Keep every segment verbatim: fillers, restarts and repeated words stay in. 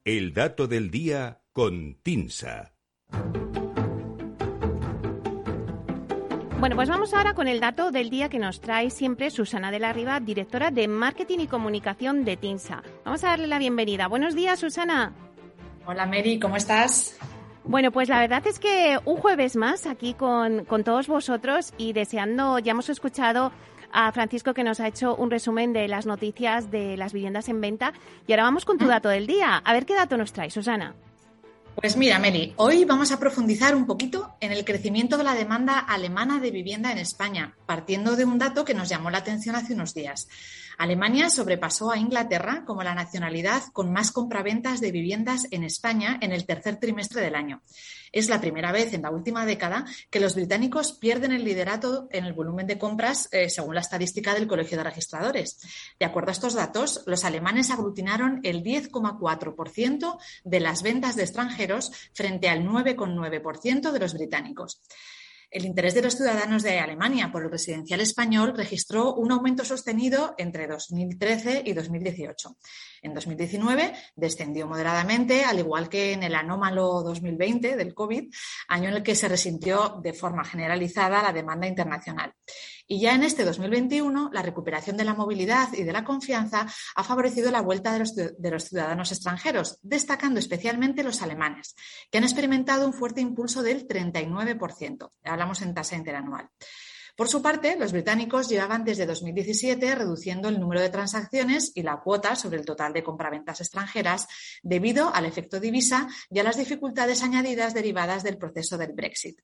El dato del día con TINSA. Bueno, pues vamos ahora con el dato del día que nos trae siempre Susana de la Riva, directora de Marketing y Comunicación de TINSA. Vamos a darle la bienvenida. Buenos días, Susana. Hola, Mary, ¿cómo estás? Bueno, pues la verdad es que un jueves más aquí con, con todos vosotros y deseando, ya hemos escuchado a Francisco que nos ha hecho un resumen de las noticias de las viviendas en venta y ahora vamos con tu dato del día. A ver qué dato nos trae, Susana. Pues mira, Meli, hoy vamos a profundizar un poquito en el crecimiento de la demanda alemana de vivienda en España, partiendo de un dato que nos llamó la atención hace unos días. Alemania sobrepasó a Inglaterra como la nacionalidad con más compraventas de viviendas en España en el tercer trimestre del año. Es la primera vez en la última década que los británicos pierden el liderato en el volumen de compras eh, según la estadística del Colegio de Registradores. De acuerdo a estos datos, los alemanes aglutinaron el diez coma cuatro por ciento de las ventas de extranjeros frente al nueve coma nueve por ciento de los británicos. El interés de los ciudadanos de Alemania por el residencial español registró un aumento sostenido entre dos mil trece y dos mil dieciocho. En dos mil diecinueve descendió moderadamente, al igual que en el anómalo dos mil veinte del COVID, año en el que se resintió de forma generalizada la demanda internacional. Y ya en este dos mil veintiuno, la recuperación de la movilidad y de la confianza ha favorecido la vuelta de los, de los ciudadanos extranjeros, destacando especialmente los alemanes, que han experimentado un fuerte impulso del treinta y nueve por ciento. Hablamos en tasa interanual. Por su parte, los británicos llevaban desde dos mil diecisiete reduciendo el número de transacciones y la cuota sobre el total de compraventas extranjeras debido al efecto divisa y a las dificultades añadidas derivadas del proceso del Brexit.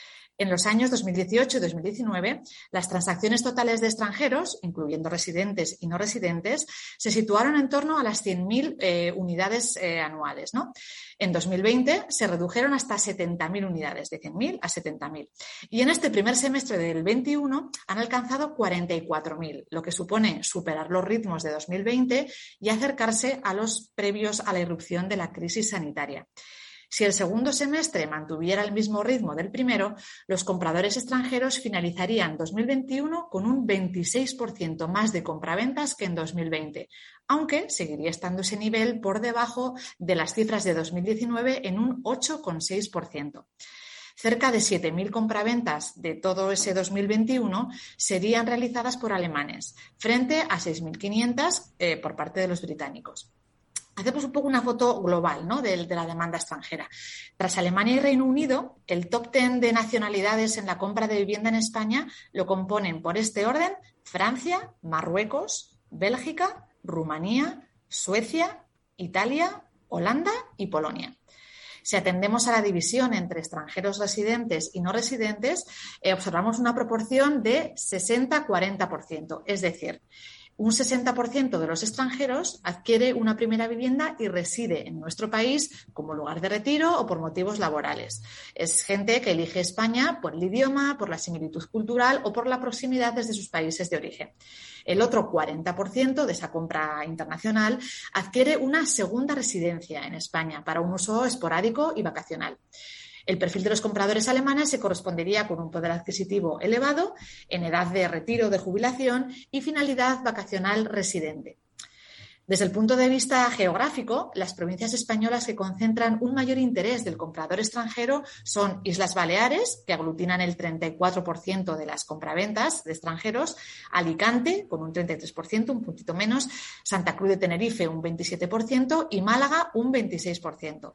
En los años dos mil dieciocho y dos mil diecinueve, las transacciones totales de extranjeros, incluyendo residentes y no residentes, se situaron en torno a las cien mil eh, unidades eh, anuales, ¿no? En dos mil veinte se redujeron hasta setenta mil unidades, de cien mil a setenta mil. Y en este primer semestre del veintiuno han alcanzado cuarenta y cuatro mil, lo que supone superar los ritmos de dos mil veinte y acercarse a los previos a la irrupción de la crisis sanitaria. Si el segundo semestre mantuviera el mismo ritmo del primero, los compradores extranjeros finalizarían dos mil veintiuno con un veintiséis por ciento más de compraventas que en dos mil veinte, aunque seguiría estando ese nivel por debajo de las cifras de dos mil diecinueve en un ocho coma seis por ciento. Cerca de siete mil compraventas de todo ese dos mil veintiuno serían realizadas por alemanes, frente a seis mil quinientas eh, por parte de los británicos. Hacemos un poco una foto global, ¿no?, de, de la demanda extranjera. Tras Alemania y Reino Unido, el top ten de nacionalidades en la compra de vivienda en España lo componen por este orden Francia, Marruecos, Bélgica, Rumanía, Suecia, Italia, Holanda y Polonia. Si atendemos a la división entre extranjeros residentes y no residentes, eh, observamos una proporción de sesenta a cuarenta por ciento, es decir, un sesenta por ciento de los extranjeros adquiere una primera vivienda y reside en nuestro país como lugar de retiro o por motivos laborales. Es gente que elige España por el idioma, por la similitud cultural o por la proximidad desde sus países de origen. El otro cuarenta por ciento de esa compra internacional adquiere una segunda residencia en España para un uso esporádico y vacacional. El perfil de los compradores alemanes se correspondería con un poder adquisitivo elevado, en edad de retiro o de jubilación y finalidad vacacional residente. Desde el punto de vista geográfico, las provincias españolas que concentran un mayor interés del comprador extranjero son Islas Baleares, que aglutinan el treinta y cuatro por ciento de las compraventas de extranjeros, Alicante, con un treinta y tres por ciento, un puntito menos, Santa Cruz de Tenerife, un veintisiete por ciento y Málaga, un veintiséis por ciento.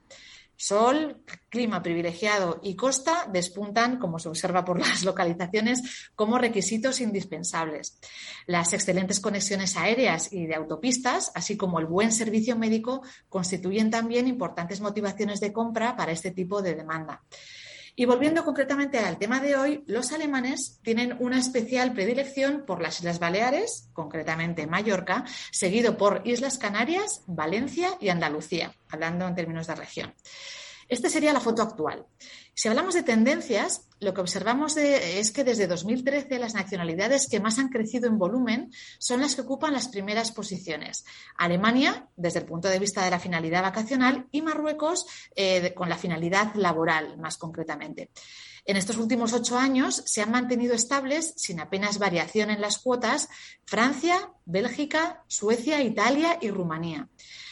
Sol, clima privilegiado y costa despuntan, como se observa por las localizaciones, como requisitos indispensables. Las excelentes conexiones aéreas y de autopistas, así como el buen servicio médico, constituyen también importantes motivaciones de compra para este tipo de demanda. Y volviendo concretamente al tema de hoy, los alemanes tienen una especial predilección por las Islas Baleares, concretamente Mallorca, seguido por Islas Canarias, Valencia y Andalucía, hablando en términos de región. Esta sería la foto actual. Si hablamos de tendencias, lo que observamos de, es que desde dos mil trece las nacionalidades que más han crecido en volumen son las que ocupan las primeras posiciones. Alemania, desde el punto de vista de la finalidad vacacional, y Marruecos, eh, de, con la finalidad laboral, más concretamente. En estos últimos ocho años se han mantenido estables, sin apenas variación en las cuotas, Francia, Bélgica, Suecia, Italia y Rumanía.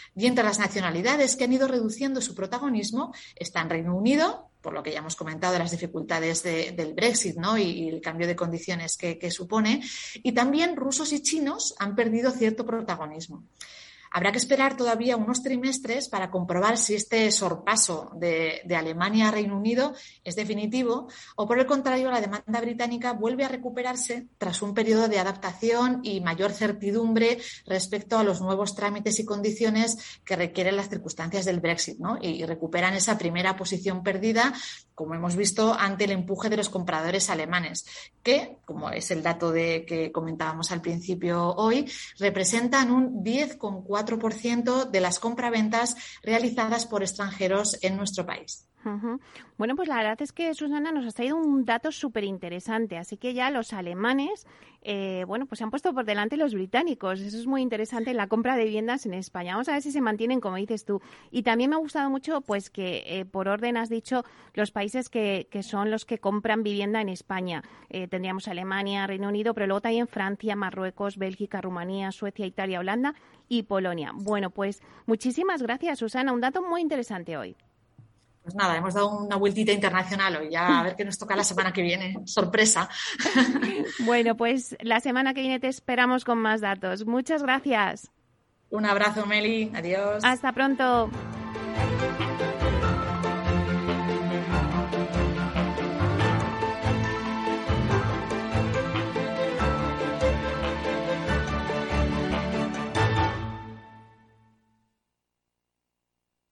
Y entre las nacionalidades que han ido reduciendo su protagonismo están Reino Unido, por lo que ya hemos comentado de las dificultades de, del Brexit, ¿no? y, y el cambio de condiciones que, que supone, y también rusos y chinos han perdido cierto protagonismo. Habrá que esperar todavía unos trimestres para comprobar si este sorpaso de, de Alemania a Reino Unido es definitivo o, por el contrario, la demanda británica vuelve a recuperarse tras un periodo de adaptación y mayor certidumbre respecto a los nuevos trámites y condiciones que requieren las circunstancias del Brexit, ¿no? Y, y recuperan esa primera posición perdida, como hemos visto, ante el empuje de los compradores alemanes, que, como es el dato de, que comentábamos al principio hoy, representan un diez coma cuatro por ciento de las compraventas realizadas por extranjeros en nuestro país. Uh-huh. Bueno, pues la verdad es que Susana nos ha traído un dato súper interesante, así que ya los alemanes, eh, bueno, pues se han puesto por delante los británicos. Eso es muy interesante en la compra de viviendas en España. Vamos a ver si se mantienen, como dices tú. Y también me ha gustado mucho, pues que eh, por orden has dicho los países que, que son los que compran vivienda en España. Eh, tendríamos Alemania, Reino Unido, pero luego también Francia, Marruecos, Bélgica, Rumanía, Suecia, Italia, Holanda y Polonia. Bueno, pues muchísimas gracias, Susana. Un dato muy interesante hoy. Pues nada, hemos dado una vueltita internacional hoy, ya a ver qué nos toca la semana que viene. Sorpresa. Bueno, pues la semana que viene te esperamos con más datos. Muchas gracias. Un abrazo, Meli. Adiós. Hasta pronto.